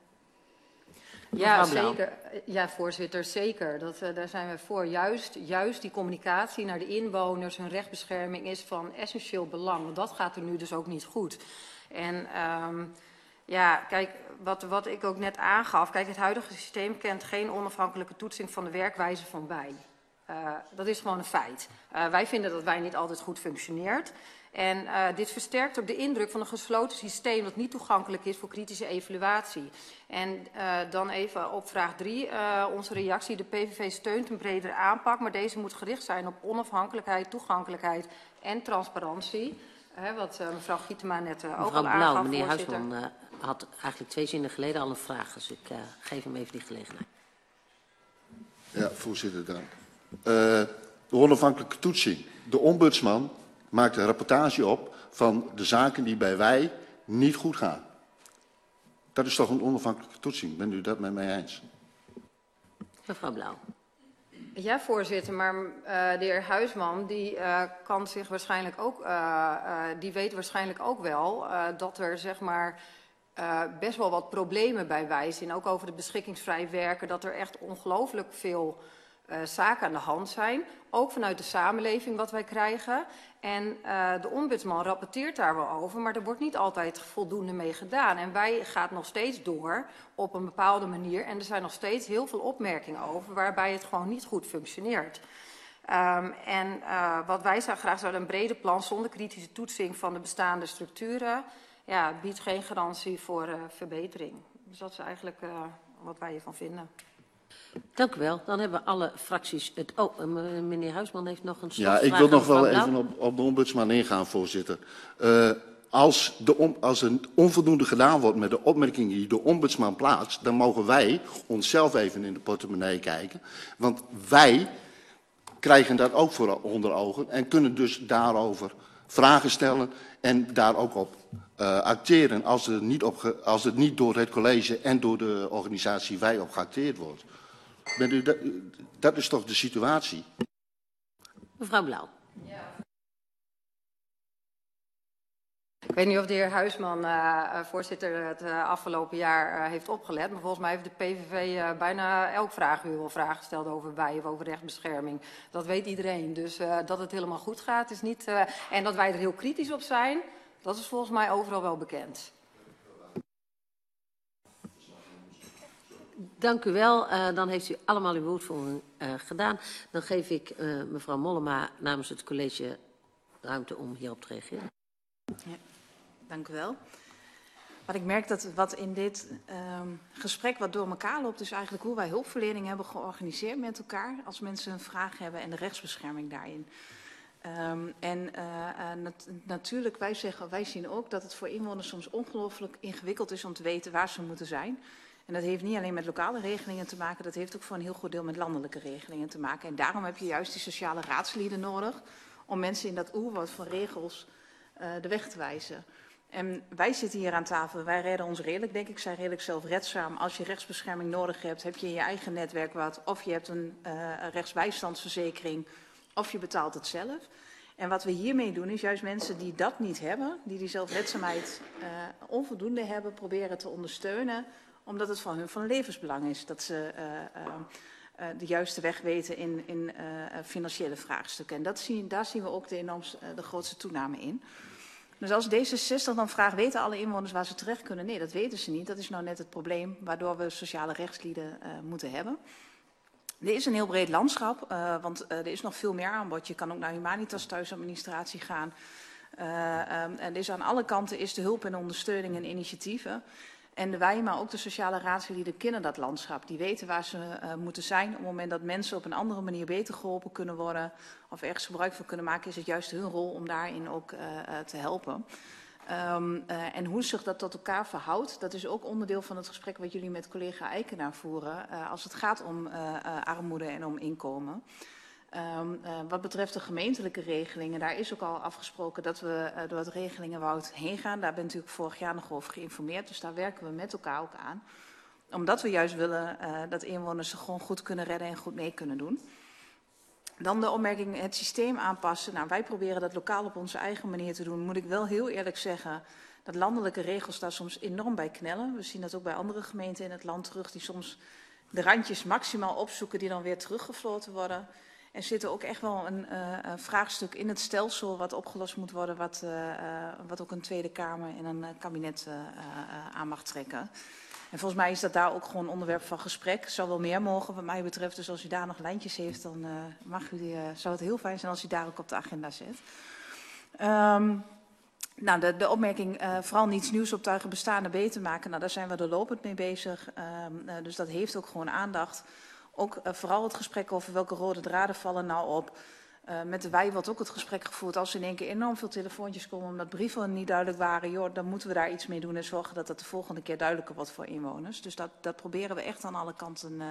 Ja, zeker. Ja, voorzitter, zeker. Dat, uh, daar zijn we voor. Juist, juist die communicatie naar de inwoners, hun rechtsbescherming is van essentieel belang. Want dat gaat er nu dus ook niet goed. En um, ja, kijk, wat, wat ik ook net aangaf. Kijk, het huidige systeem kent geen onafhankelijke toetsing van de werkwijze van wij. Uh, dat is gewoon een feit. Uh, wij vinden dat wij niet altijd goed functioneert. En uh, dit versterkt ook de indruk van een gesloten systeem dat niet toegankelijk is voor kritische evaluatie. En uh, dan even op vraag drie, uh, onze reactie. De P V V steunt een bredere aanpak, maar deze moet gericht zijn op onafhankelijkheid, toegankelijkheid en transparantie. Uh, wat uh, mevrouw Gietema net uh, ook al aangaf, Blauw, meneer voorzitter. Huisman uh, had eigenlijk twee zinnen geleden al een vraag, dus ik uh, geef hem even die gelegenheid. Ja, voorzitter, dank. Uh, de onafhankelijke toetsing. De ombudsman maakt een rapportage op van de zaken die bij wij niet goed gaan. Dat is toch een onafhankelijke toetsing? Bent u dat met mij eens? Mevrouw Blauw. Ja, voorzitter, maar uh, de heer Huisman die uh, kan zich waarschijnlijk ook, uh, uh, die weet waarschijnlijk ook wel uh, dat er zeg maar uh, best wel wat problemen bij wij zijn, ook over het beschikkingsvrij werken, dat er echt ongelooflijk veel uh, zaken aan de hand zijn, ook vanuit de samenleving wat wij krijgen. En uh, de ombudsman rapporteert daar wel over, maar er wordt niet altijd voldoende mee gedaan. En wij gaan nog steeds door op een bepaalde manier. En er zijn nog steeds heel veel opmerkingen over waarbij het gewoon niet goed functioneert. Um, en uh, wat wij zou, graag zouden, een breder plan zonder kritische toetsing van de bestaande structuren, ja, biedt geen garantie voor uh, verbetering. Dus dat is eigenlijk uh, wat wij hiervan vinden. Dank u wel. Dan hebben alle fracties het... Oh, meneer Huisman heeft nog een slotvraag. Ja, ik wil nog wel even op, op de ombudsman ingaan, voorzitter. Uh, als, de om, als er onvoldoende gedaan wordt met de opmerkingen die de ombudsman plaatst, dan mogen wij onszelf even in de portemonnee kijken. Want wij krijgen dat ook voor onder ogen en kunnen dus daarover vragen stellen en daar ook op uh, acteren als, er niet op ge, als het niet door het college en door de organisatie wij op geacteerd wordt. Bent u dat, dat is toch de situatie? Mevrouw Blauw. Ja. Ik weet niet of de heer Huisman, uh, voorzitter, het uh, afgelopen jaar uh, heeft opgelet. Maar volgens mij heeft de P V V uh, bijna elk vraaguur wel vragen gesteld over wij of over rechtsbescherming. Dat weet iedereen. Dus uh, dat het helemaal goed gaat is niet... Uh, en dat wij er heel kritisch op zijn, dat is volgens mij overal wel bekend. Dank u wel. Uh, dan heeft u allemaal uw woordvoering uh, gedaan. Dan geef ik uh, mevrouw Mollema namens het college ruimte om hierop te reageren. Ja, dank u wel. Wat ik merk dat wat in dit um, gesprek wat door elkaar loopt, is eigenlijk hoe wij hulpverlening hebben georganiseerd met elkaar als mensen een vraag hebben en de rechtsbescherming daarin. Um, en uh, uh, nat natuurlijk, wij, zeggen, wij zien ook dat het voor inwoners soms ongelooflijk ingewikkeld is om te weten waar ze moeten zijn. En dat heeft niet alleen met lokale regelingen te maken, dat heeft ook voor een heel goed deel met landelijke regelingen te maken. En daarom heb je juist die sociale raadslieden nodig om mensen in dat oerwoud van regels uh, de weg te wijzen. En wij zitten hier aan tafel, wij redden ons redelijk, denk ik, zijn redelijk zelfredzaam. Als je rechtsbescherming nodig hebt, heb je in je eigen netwerk wat, of je hebt een uh, rechtsbijstandsverzekering, of je betaalt het zelf. En wat we hiermee doen, is juist mensen die dat niet hebben, die die zelfredzaamheid uh, onvoldoende hebben, proberen te ondersteunen, omdat het voor hun van levensbelang is dat ze uh, uh, uh, de juiste weg weten in, in uh, financiële vraagstukken. En dat zien, daar zien we ook de, enormste, uh, de grootste toename in. Dus als D zesenzestig dan vraagt, weten alle inwoners waar ze terecht kunnen? Nee, dat weten ze niet. Dat is nou net het probleem waardoor we sociale rechtslieden uh, moeten hebben. Er is een heel breed landschap, uh, want uh, er is nog veel meer aanbod. Je kan ook naar Humanitas thuisadministratie gaan. Uh, um, en dus aan alle kanten is de hulp en ondersteuning en initiatieven. En de wij, maar ook de sociale raadslieden kennen dat landschap. Die weten waar ze uh, moeten zijn. Op het moment dat mensen op een andere manier beter geholpen kunnen worden of ergens gebruik van kunnen maken, is het juist hun rol om daarin ook uh, uh, te helpen. Um, uh, en hoe zich dat tot elkaar verhoudt, dat is ook onderdeel van het gesprek wat jullie met collega Eikenaar voeren uh, als het gaat om uh, uh, armoede en om inkomen. Um, uh, wat betreft de gemeentelijke regelingen, daar is ook al afgesproken dat we uh, door het regelingenwoud heen gaan. Daar bent u ook vorig jaar nog over geïnformeerd, dus daar werken we met elkaar ook aan. Omdat we juist willen uh, dat inwoners zich gewoon goed kunnen redden en goed mee kunnen doen. Dan de opmerking het systeem aanpassen. Nou, wij proberen dat lokaal op onze eigen manier te doen. Moet ik wel heel eerlijk zeggen dat landelijke regels daar soms enorm bij knellen. We zien dat ook bij andere gemeenten in het land terug die soms de randjes maximaal opzoeken die dan weer teruggefloten worden. Er zit ook echt wel een, uh, een vraagstuk in het stelsel wat opgelost moet worden, wat, uh, uh, wat ook een Tweede Kamer en een uh, kabinet uh, uh, aan mag trekken. En volgens mij is dat daar ook gewoon onderwerp van gesprek. Het zou wel meer mogen wat mij betreft, dus als u daar nog lijntjes heeft, dan uh, mag u die, uh, zou het heel fijn zijn als u daar ook op de agenda zet. Um, nou, de, de opmerking, uh, vooral niets nieuws optuigen, bestaande beter maken, nou, daar zijn we er lopend mee bezig. Um, uh, dus dat heeft ook gewoon aandacht. Ook uh, vooral het gesprek over welke rode draden vallen nou op. Uh, met de wij wordt ook het gesprek gevoerd. Als er in één keer enorm veel telefoontjes komen omdat brieven niet duidelijk waren, joh, dan moeten we daar iets mee doen en zorgen dat dat de volgende keer duidelijker wordt voor inwoners. Dus dat, dat proberen we echt aan alle kanten uh, uh,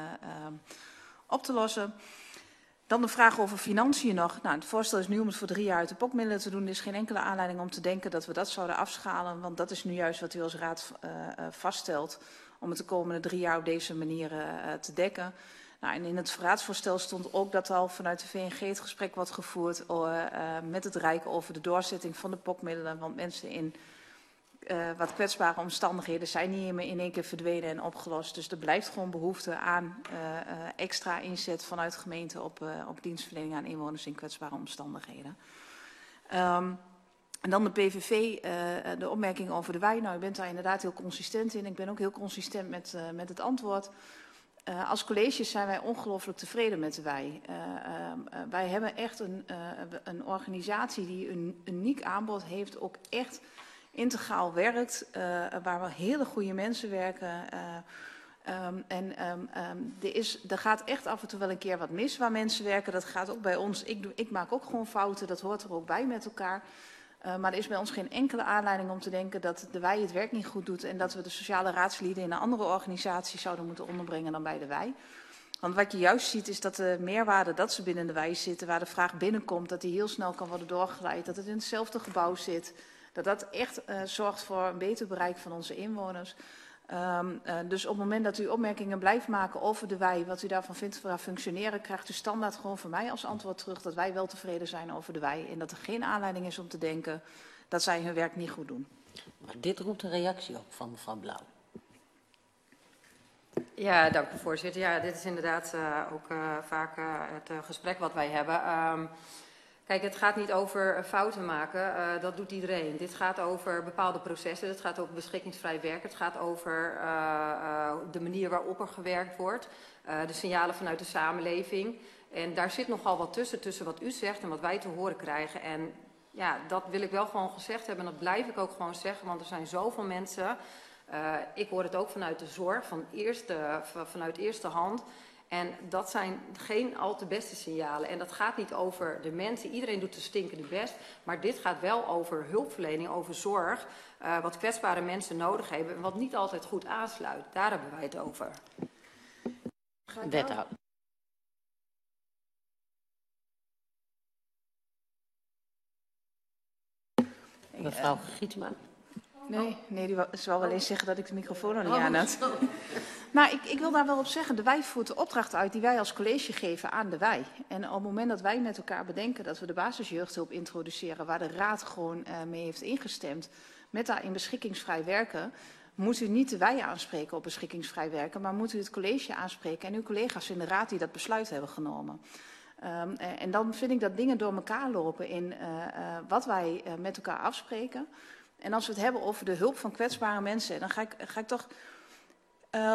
op te lossen. Dan de vraag over financiën nog. Nou, het voorstel is nu om het voor drie jaar uit de pokmiddelen te doen. Er is geen enkele aanleiding om te denken dat we dat zouden afschalen, want dat is nu juist wat u als raad uh, uh, vaststelt om het de komende drie jaar op deze manier uh, te dekken. Nou, en in het raadsvoorstel stond ook dat al vanuit de V N G het gesprek wordt gevoerd uh, uh, met het Rijk over de doorzetting van de pokmiddelen. Want mensen in uh, wat kwetsbare omstandigheden zijn niet meer in één keer verdwenen en opgelost. Dus er blijft gewoon behoefte aan uh, uh, extra inzet vanuit gemeenten op, uh, op dienstverlening aan inwoners in kwetsbare omstandigheden. Um, En dan de P V V, uh, de opmerking over de wij. Nou, u bent daar inderdaad heel consistent in. Ik ben ook heel consistent met, uh, met het antwoord. Uh, als colleges zijn wij ongelooflijk tevreden met de wij. Uh, uh, wij hebben echt een, uh, een organisatie die een uniek aanbod heeft, ook echt integraal werkt, uh, waar wel hele goede mensen werken. Uh, um, en um, um, er, is, er gaat echt af en toe wel een keer wat mis waar mensen werken. Dat gaat ook bij ons. Ik, doe, ik maak ook gewoon fouten, dat hoort er ook bij met elkaar. Uh, maar er is bij ons geen enkele aanleiding om te denken dat de wij het werk niet goed doet en dat we de sociale raadslieden in een andere organisatie zouden moeten onderbrengen dan bij de wij. Want wat je juist ziet is dat de meerwaarde dat ze binnen de wij zitten, waar de vraag binnenkomt, dat die heel snel kan worden doorgeleid, dat het in hetzelfde gebouw zit, dat dat echt uh, zorgt voor een beter bereik van onze inwoners. Um, uh, dus op het moment dat u opmerkingen blijft maken over de wij, wat u daarvan vindt voor haar functioneren, krijgt u standaard gewoon van mij als antwoord terug dat wij wel tevreden zijn over de wij en dat er geen aanleiding is om te denken dat zij hun werk niet goed doen. Maar dit roept een reactie op van mevrouw Blauw. Ja, dank u voorzitter. Ja, dit is inderdaad uh, ook uh, vaak uh, het uh, gesprek wat wij hebben. Um, Kijk, het gaat niet over fouten maken, uh, dat doet iedereen. Dit gaat over bepaalde processen, het gaat over beschikkingsvrij werken, het gaat over uh, uh, de manier waarop er gewerkt wordt, uh, de signalen vanuit de samenleving. En daar zit nogal wat tussen, tussen wat u zegt en wat wij te horen krijgen. En ja, dat wil ik wel gewoon gezegd hebben en dat blijf ik ook gewoon zeggen, want er zijn zoveel mensen. Uh, ik hoor het ook vanuit de zorg, van eerste, vanuit eerste hand. En dat zijn geen al te beste signalen. En dat gaat niet over de mensen. Iedereen doet de stinkende best. Maar dit gaat wel over hulpverlening, over zorg. Uh, wat kwetsbare mensen nodig hebben. En wat niet altijd goed aansluit. Daar hebben wij het over. Wethouder. Mevrouw Gietema. Nee, nee, die zal wel eens zeggen dat ik de microfoon nog niet aan had. Maar ik, ik wil daar wel op zeggen, de wij voert de opdracht uit die wij als college geven aan de wij. En op het moment dat wij met elkaar bedenken dat we de basisjeugdhulp introduceren, waar de raad gewoon uh, mee heeft ingestemd, met daarin beschikkingsvrij werken, moet u niet de wij aanspreken op beschikkingsvrij werken, maar moet u het college aanspreken en uw collega's in de raad die dat besluit hebben genomen. Um, en dan vind ik dat dingen door elkaar lopen in uh, uh, wat wij uh, met elkaar afspreken. En als we het hebben over de hulp van kwetsbare mensen, dan ga ik, ga ik toch... Um,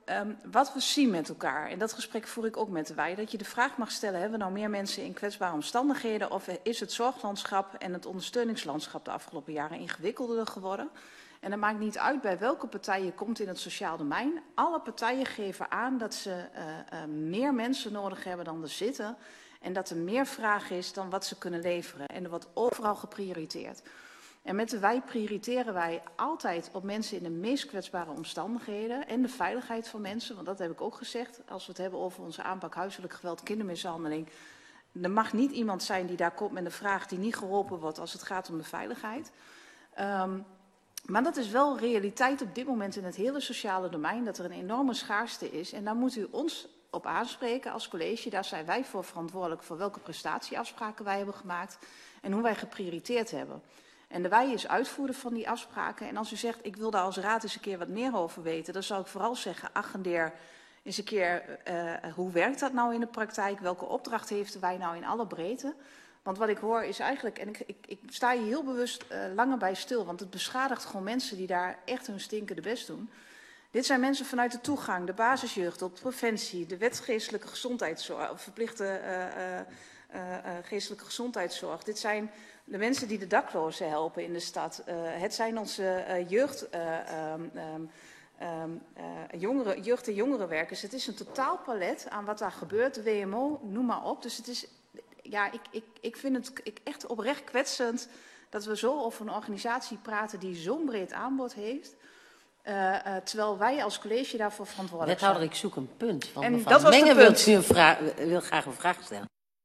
Um, wat we zien met elkaar, en dat gesprek voer ik ook met de wij, dat je de vraag mag stellen, hebben we nou meer mensen in kwetsbare omstandigheden of is het zorglandschap en het ondersteuningslandschap de afgelopen jaren ingewikkelder geworden? En dat maakt niet uit bij welke partij je komt in het sociaal domein. Alle partijen geven aan dat ze uh, uh, meer mensen nodig hebben dan er zitten en dat er meer vraag is dan wat ze kunnen leveren. En er wordt overal geprioriteerd. En met de wij prioriteren wij altijd op mensen in de meest kwetsbare omstandigheden en de veiligheid van mensen, want dat heb ik ook gezegd. Als we het hebben over onze aanpak huiselijk geweld, kindermishandeling, er mag niet iemand zijn die daar komt met een vraag die niet geholpen wordt als het gaat om de veiligheid. Um, maar dat is wel realiteit op dit moment in het hele sociale domein, dat er een enorme schaarste is. En daar moet u ons op aanspreken als college. Daar zijn wij voor verantwoordelijk voor welke prestatieafspraken wij hebben gemaakt en hoe wij geprioriteerd hebben. En de wij is uitvoerder van die afspraken. En als u zegt, ik wil daar als raad eens een keer wat meer over weten, dan zou ik vooral zeggen, agendeer eens een keer, uh, hoe werkt dat nou in de praktijk? Welke opdracht heeft wij nou in alle breedte? Want wat ik hoor is eigenlijk, en ik, ik, ik sta hier heel bewust uh, langer bij stil, want het beschadigt gewoon mensen die daar echt hun stinkende best doen. Dit zijn mensen vanuit de toegang, de basisjeugd, op preventie, de wet geestelijke gezondheidszorg, of verplichte uh, uh, uh, uh, geestelijke gezondheidszorg. Dit zijn de mensen die de daklozen helpen in de stad. Uh, het zijn onze uh, jeugd, uh, um, um, um, uh, jongeren, jeugd- en jongerenwerkers. Het is een totaal palet aan wat daar gebeurt, de W M O, noem maar op. Dus het is, ja, ik, ik, ik vind het ik echt oprecht kwetsend dat we zo over een organisatie praten die zo'n breed aanbod heeft. Uh, uh, terwijl wij als college daarvoor verantwoordelijk zijn. Wethouder, ik zoek een punt. Want en mevrouw dat was Mengen de punt. wil, een vraag, wil graag een vraag stellen.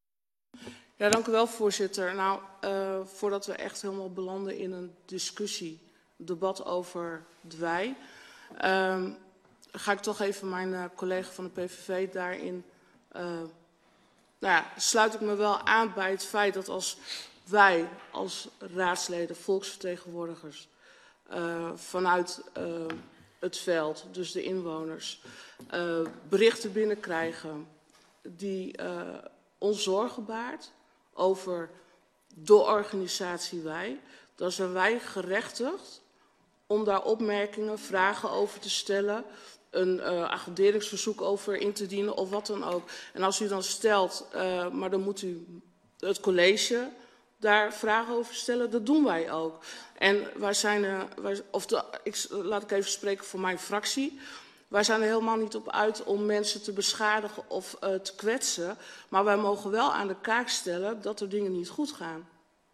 Ja, dank u wel, voorzitter. Nou, uh, voordat we echt helemaal belanden in een discussie, debat over de wij, uh, ga ik toch even mijn uh, collega van de P V V daarin, uh, nou ja, sluit ik me wel aan bij het feit dat als wij als raadsleden, volksvertegenwoordigers, uh, vanuit uh, het veld, dus de inwoners, uh, berichten binnenkrijgen die uh, ons zorgen baart over de organisatie wij, dan zijn wij gerechtigd om daar opmerkingen, vragen over te stellen, een uh, agenderingsverzoek over in te dienen of wat dan ook. En als u dan stelt, uh, maar dan moet u het college daar vragen over stellen, dat doen wij ook. En wij zijn, uh, wij, of de, ik, laat ik even spreken voor mijn fractie. Wij zijn er helemaal niet op uit om mensen te beschadigen of uh, te kwetsen. Maar wij mogen wel aan de kaak stellen dat er dingen niet goed gaan.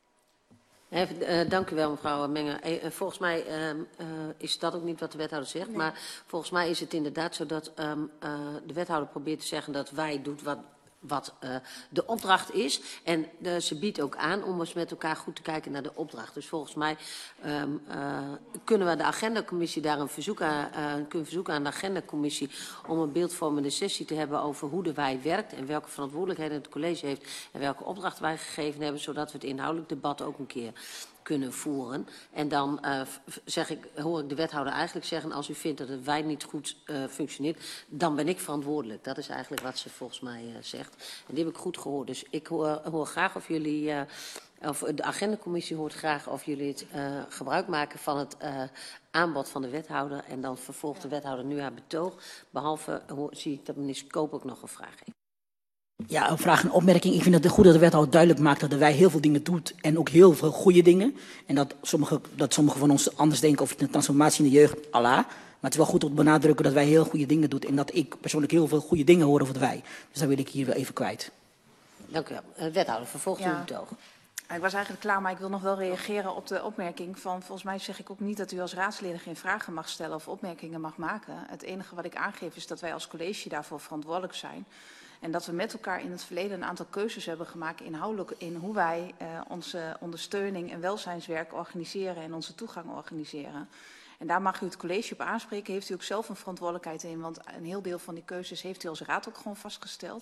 Even, uh, dank u wel, mevrouw Mengen. Uh, volgens mij uh, uh, is dat ook niet wat de wethouder zegt. Nee. Maar volgens mij is het inderdaad zo dat um, uh, de wethouder probeert te zeggen dat wij doet wat, wat uh, de opdracht is. En uh, ze biedt ook aan om eens met elkaar goed te kijken naar de opdracht. Dus volgens mij um, uh, kunnen we de agendacommissie daar een verzoek aan, uh, kunnen verzoeken aan de agendacommissie om een beeldvormende sessie te hebben over hoe de wij werkt en welke verantwoordelijkheden het college heeft en welke opdracht wij gegeven hebben, zodat we het inhoudelijk debat ook een keer kunnen voeren. En dan uh, zeg ik, hoor ik de wethouder eigenlijk zeggen, als u vindt dat het wij niet goed uh, functioneert, dan ben ik verantwoordelijk. Dat is eigenlijk wat ze volgens mij uh, zegt. En die heb ik goed gehoord. Dus ik hoor, hoor graag of jullie, uh, of de agendacommissie hoort graag of jullie het uh, gebruik maken van het uh, aanbod van de wethouder. En dan vervolgt de wethouder nu haar betoog. Behalve hoor, zie ik dat minister Koop ook nog een vraag heeft. Ja, een vraag en opmerking. Ik vind het goed dat de wethouder duidelijk maakt dat wij heel veel dingen doet en ook heel veel goede dingen. En dat sommige, dat sommige van ons anders denken over de transformatie in de jeugd, Allah. Maar het is wel goed om te benadrukken dat wij heel goede dingen doen en dat ik persoonlijk heel veel goede dingen hoor over de wij. Dus dat wil ik hier wel even kwijt. Dank u wel. Uh, wethouder, vervolgt ja. uw betoog. Ik was eigenlijk klaar, maar ik wil nog wel reageren op de opmerking van, volgens mij zeg ik ook niet dat u als raadsleden geen vragen mag stellen of opmerkingen mag maken. Het enige wat ik aangeef is dat wij als college daarvoor verantwoordelijk zijn. En dat we met elkaar in het verleden een aantal keuzes hebben gemaakt inhoudelijk in hoe wij uh, onze ondersteuning en welzijnswerk organiseren en onze toegang organiseren. En daar mag u het college op aanspreken. Heeft u ook zelf een verantwoordelijkheid in, want een heel deel van die keuzes heeft u als raad ook gewoon vastgesteld.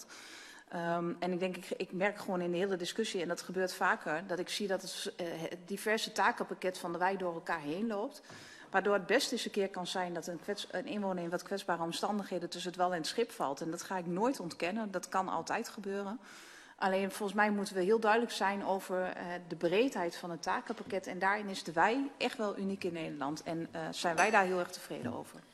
Um, en ik denk, ik, ik merk gewoon in de hele discussie, en dat gebeurt vaker, dat ik zie dat het, uh, het diverse takenpakket van de wij door elkaar heen loopt. Waardoor het best eens een keer kan zijn dat een, kwets, een inwoner in wat kwetsbare omstandigheden tussen het wel en het schip valt. En dat ga ik nooit ontkennen, dat kan altijd gebeuren. Alleen volgens mij moeten we heel duidelijk zijn over uh, de breedheid van het takenpakket. En daarin is de wij echt wel uniek in Nederland. En uh, zijn wij daar heel erg tevreden over.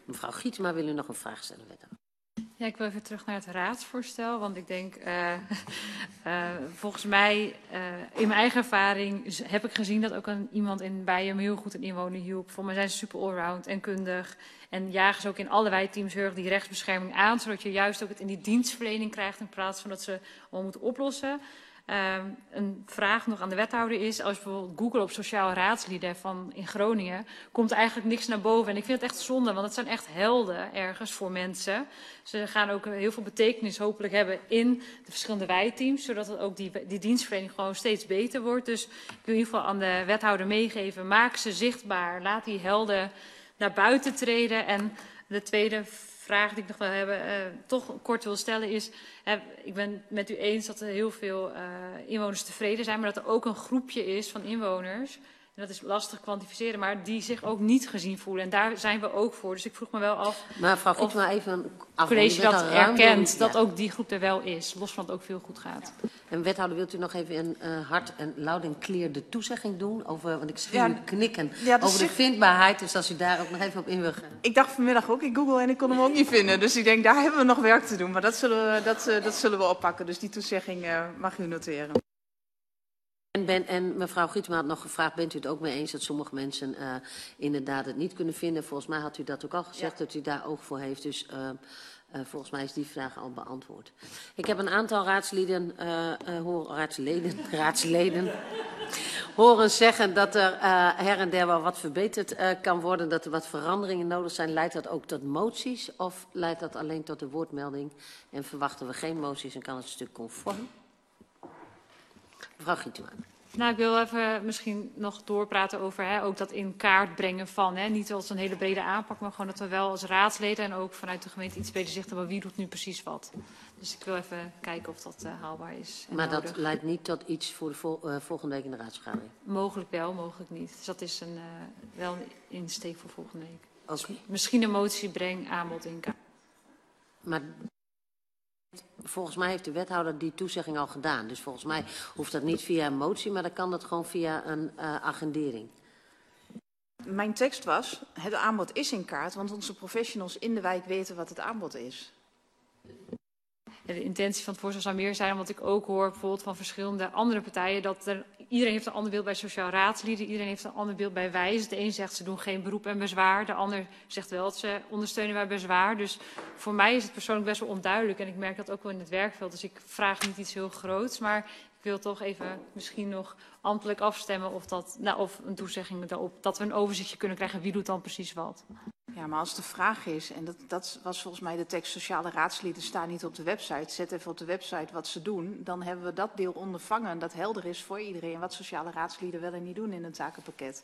Mevrouw Gietema, wil u nog een vraag stellen, wethouder? Ja, ik wil even terug naar het raadsvoorstel, want ik denk, uh, uh, volgens mij, uh, in mijn eigen ervaring heb ik gezien dat ook een, iemand in Bijen heel goed een inwoner hielp. Voor mij zijn ze super allround en kundig en jagen ze ook in alle teams heel erg die rechtsbescherming aan, zodat je juist ook het in die dienstverlening krijgt in plaats van dat ze allemaal moeten oplossen. Uh, een vraag nog aan de wethouder is, als je bijvoorbeeld Google op sociaal raadslieden van in Groningen, komt er eigenlijk niks naar boven. En ik vind het echt zonde, want het zijn echt helden ergens voor mensen. Ze gaan ook heel veel betekenis hopelijk hebben in de verschillende wijteams, zodat het ook die, die dienstverlening gewoon steeds beter wordt. Dus ik wil in ieder geval aan de wethouder meegeven, maak ze zichtbaar, laat die helden naar buiten treden. En de tweede vraag die ik nog wil hebben, uh, toch kort wil stellen is, uh, ik ben het met u eens dat er heel veel uh, inwoners tevreden zijn, maar dat er ook een groepje is van inwoners, en dat is lastig kwantificeren, maar die zich ook niet gezien voelen. En daar zijn we ook voor. Dus ik vroeg me wel af maar mevrouw of maar even het college dat erkent, ja. dat ook die groep er wel is, los van dat het ook veel goed gaat. Ja. En wethouder, wilt u nog even een uh, hard en luid en clear de toezegging doen? Over, want ik zie Ja, u knikken ja, over zit... de vindbaarheid. Dus als u daar ook nog even op in wil gaan. Ik dacht vanmiddag ook in Google en ik kon hem ook niet vinden. Dus ik denk, daar hebben we nog werk te doen. Maar dat zullen we, dat, uh, dat zullen we oppakken. Dus die toezegging uh, mag u noteren. En, ben, en mevrouw Gietema had nog gevraagd, bent u het ook mee eens dat sommige mensen uh, inderdaad het niet kunnen vinden? Volgens mij had u dat ook al gezegd, ja. dat u daar oog voor heeft. Dus uh, uh, volgens mij is die vraag al beantwoord. Ik heb een aantal raadsleden, uh, uh, hoor, raadsleden, raadsleden horen zeggen dat er uh, her en der wel wat verbeterd uh, kan worden, dat er wat veranderingen nodig zijn. Leidt dat ook tot moties of leidt dat alleen tot de woordmelding? En verwachten we geen moties en kan het een stuk conform? Mevrouw Gietema. Nou, ik wil even misschien nog doorpraten over hè, ook dat in kaart brengen van, hè, niet als een hele brede aanpak, maar gewoon dat we wel als raadsleden en ook vanuit de gemeente iets beter zicht hebben, wie doet nu precies wat. Dus ik wil even kijken of dat uh, haalbaar is. Maar nodig. Dat leidt niet tot iets voor de vol, uh, volgende week in de raadsvergadering? Mogelijk wel, mogelijk niet. Dus dat is een, uh, wel een insteek voor volgende week. Okay. Dus misschien een motie breng aanbod in kaart. Maar volgens mij heeft de wethouder die toezegging al gedaan. Dus volgens mij hoeft dat niet via een motie, maar dan kan dat gewoon via een uh, agendering. Mijn tekst was, het aanbod is in kaart, want onze professionals in de wijk weten wat het aanbod is. Ja, de intentie van het voorstel zou meer zijn, omdat ik ook hoor bijvoorbeeld van verschillende andere partijen, dat er, iedereen heeft een ander beeld bij sociaal raadslieden, iedereen heeft een ander beeld bij wijze. De een zegt ze doen geen beroep en bezwaar, de ander zegt wel dat ze ondersteunen bij bezwaar. Dus voor mij is het persoonlijk best wel onduidelijk en ik merk dat ook wel in het werkveld. Dus ik vraag niet iets heel groots, maar ik wil toch even misschien nog ambtelijk afstemmen of, dat, nou, of een toezegging daarop, dat we een overzichtje kunnen krijgen wie doet dan precies wat. Ja, maar als de vraag is, en dat, dat was volgens mij de tekst sociale raadslieden staan niet op de website, zet even op de website wat ze doen, dan hebben we dat deel ondervangen, dat helder is voor iedereen wat sociale raadslieden wel en niet doen in het takenpakket.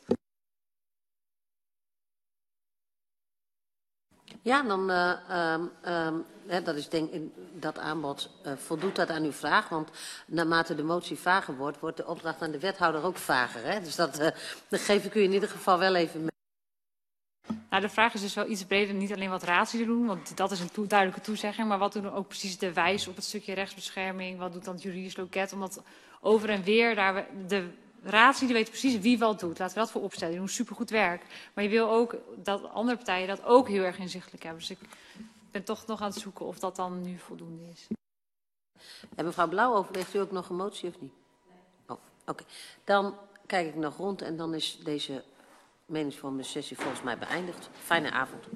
Ja, dan, uh, um, um, hè, dat is denk ik, dat aanbod uh, voldoet dat aan uw vraag, want naarmate de motie vager wordt, wordt de opdracht aan de wethouder ook vager. Hè? Dus dat, uh, dat geef ik u in ieder geval wel even mee. Nou, de vraag is dus wel iets breder, niet alleen wat raadslieden doen, want dat is een toe, duidelijke toezegging, maar wat doen ook precies de wijs op het stukje rechtsbescherming, wat doet dan het juridisch loket, omdat over en weer daar we, de raadslieden weten precies wie wat doet. Laten we dat voor opstellen, die doen supergoed werk. Maar je wil ook dat andere partijen dat ook heel erg inzichtelijk hebben. Dus ik ben toch nog aan het zoeken of dat dan nu voldoende is. En mevrouw Blauw, overweegt u ook nog een motie of niet? Oh, oké. Okay. Dan kijk ik nog rond en dan is deze meningsvormende sessie volgens mij beëindigd. Fijne avond.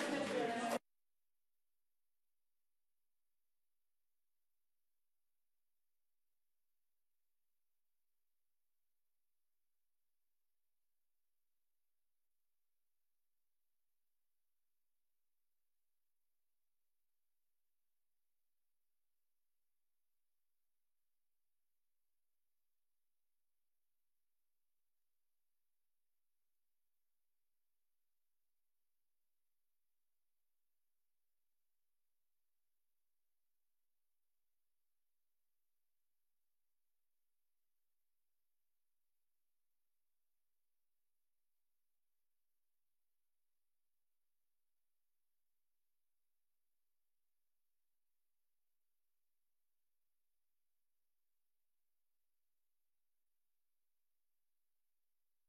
Gracias.